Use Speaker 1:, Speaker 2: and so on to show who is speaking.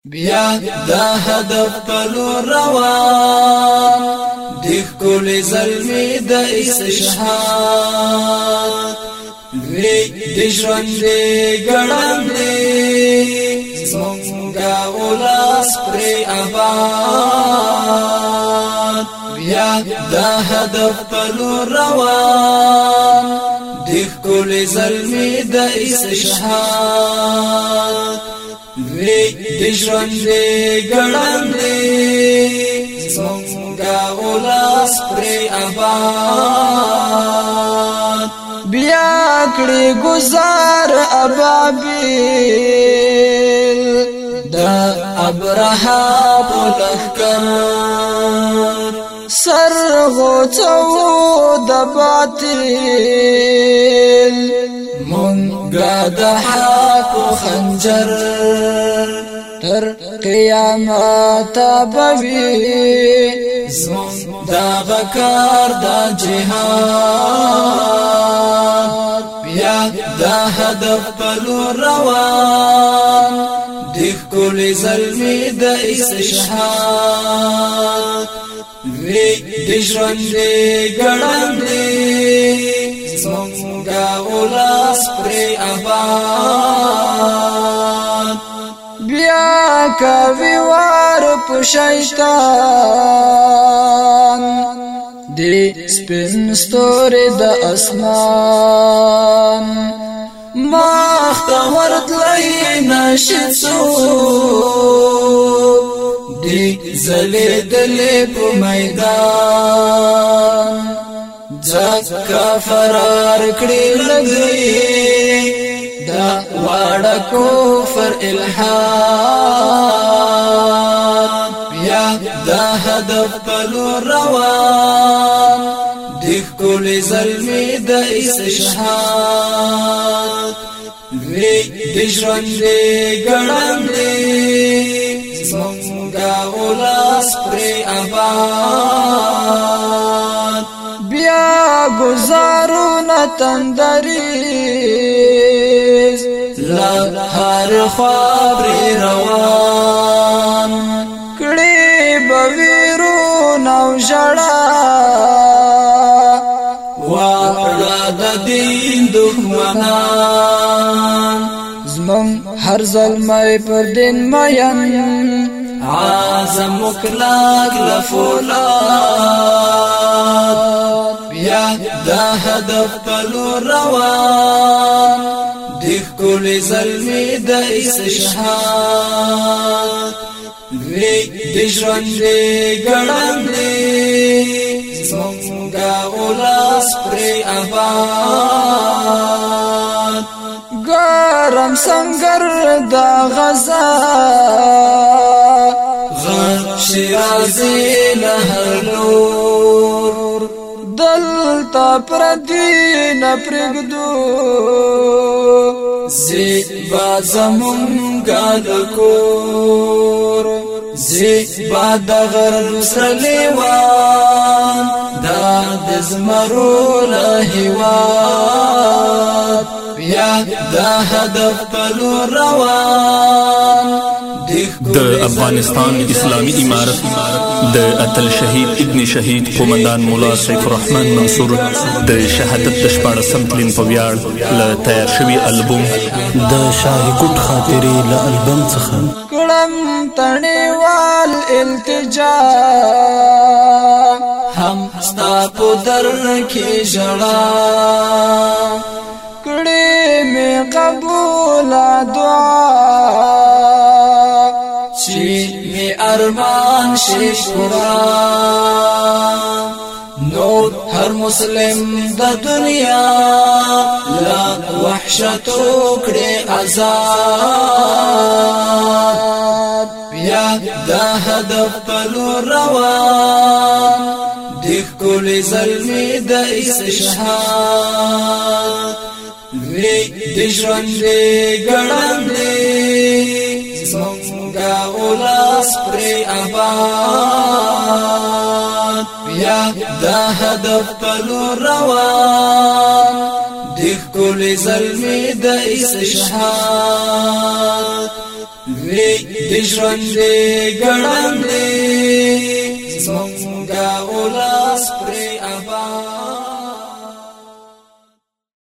Speaker 1: بیا دا هدف پلو روان دی کل ظلمی دا استشهاد وی دی ژوندې ګړندې زمونږه ولاس پرې آباد بیا دا هدف پلو روان دی کل ظلمی دا استشهاد وی دی ژوندې ګړندې زمونږه ولاس پرې آباد
Speaker 2: بیا کړي گزار ابابیل
Speaker 1: دا ابرها پلخکر
Speaker 2: سر غوڅو د باطل
Speaker 1: مونږه د حق خنجر
Speaker 2: تر قیامت بوي
Speaker 1: زمون دا غکار دا جهاد بیا دا هدف پلو روان دی کل ظلمی دا استشهاد وی دی ژوندې ګړندې زمونږه ولاس پرې آباد
Speaker 2: بیا کوي وار په شیطان دی سپین ستوري د اسمان
Speaker 1: مخته ورتلای نشي څوک دی زلیدلې په میدان ځکه فرار کړی لګي دا واړه کفر الحاد بیا دا هدف پلو روان دی کل ظلمی دا استشهاد وی دی ژوندې ګړندې زمونږه ولاس پرې آباد
Speaker 2: بیا گزارونه تندریز
Speaker 1: لا هر خبر روان
Speaker 2: کړي بویرو نو جړا
Speaker 1: واړه د دین دښمنان
Speaker 2: زمون هر ظلمي پر دین مین
Speaker 1: عازم وکلاک لفولاد بیا دا هدف پلو روان دی کل ظلمی دا استشهاد وی دی ژوندې ګړندې زمونږه ولاس پرې آباد
Speaker 2: ګرم سنگر دا غزا
Speaker 1: غر شیرازی لهرلور
Speaker 2: دلتا پردین پرگدو
Speaker 1: زیبا زمونگا لکور زیبا دا غرب سلیوان دا دزمرو لحیوان بیا دا هدف پلو روان
Speaker 3: د افغانستان اسلامی امارت د اتل شهید ابن شهید قومندان مولا سیف الرحمن منصور د شهادت د 14 تلین په ویاړ له تیار شوی البوم
Speaker 4: د شاهی کوټ خاطرې له البوم څخه
Speaker 2: کړم تڼیوال التجا
Speaker 1: هم ستا په در کې ژړا
Speaker 2: کړي می قبول دعا
Speaker 1: چی می ارمان شي پورا نور هر مسلم د دنیا لا وحشت کړي آزاد بیا دا هدف پلو روان دی کل ظلمی د استشهاد وی دی ژوندې ګړندې زمونږه ولاس پرې آباد بیا دا هدف پلو روان دی کل ظلمی د استشهاد وی د ژوند ګړندې زمونږه اولاس پر آباد